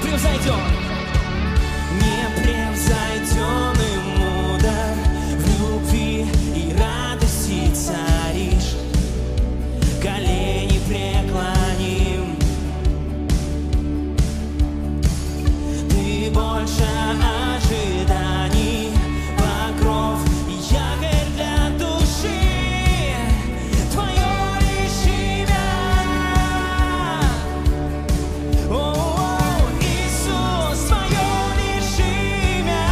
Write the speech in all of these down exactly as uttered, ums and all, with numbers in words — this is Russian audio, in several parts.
непревзойден, непревзойденный мудр, в любви и радости царишь, колени преклоним. Ты больше ожиданий, покров и якорь для души, твое лишь имя. О, Иисус, твое лишь имя.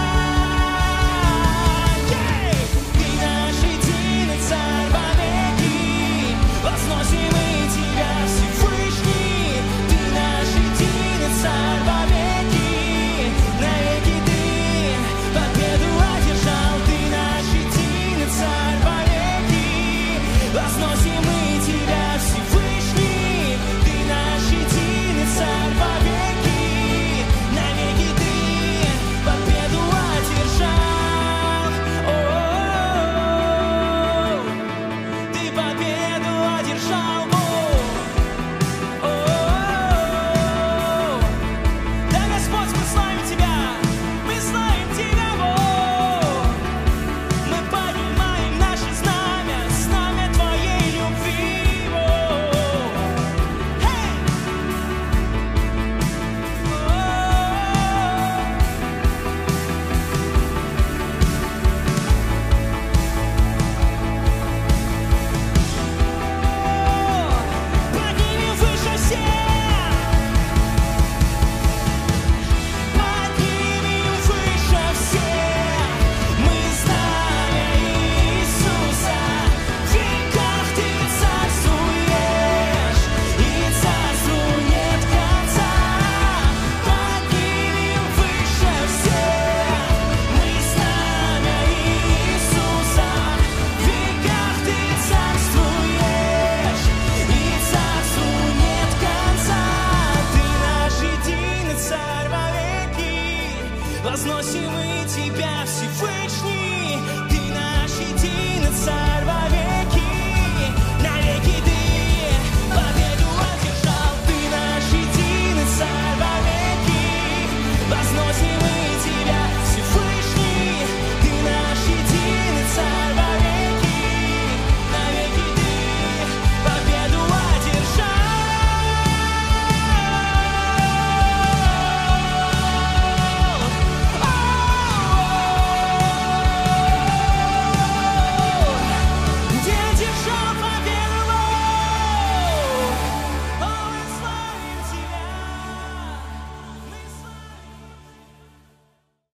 Ей! Ты наш единый царь вовеки, возносим мы тебя, Всевышний. Ты наш единый царь вовеки, навеки ты победу одержал. Ты наш единый царь вовеки, возносим мы тебя, Всевышний. Ты наш единый царь вовеки, навеки ты победу одержал. О-о-о, ты победу одержал, Бог. О-о-о, да, Господь, мы славим Тебя, мы славим Тебя, Бог. Мы поднимаем наше знамя, знамя Твоей любви, Бог. Хей! Поднимем выше всех, поднимем выше всех. Мы знамя Иисуса, в веках ты царствуешь, и царству нет конца. Поднимем выше всех, мы знамя Иисуса, в веках ты царствуешь, и царству нет конца. Ты наш единый царь вовеки, возносим мы тебя, Всевышний. Ты наш единый царь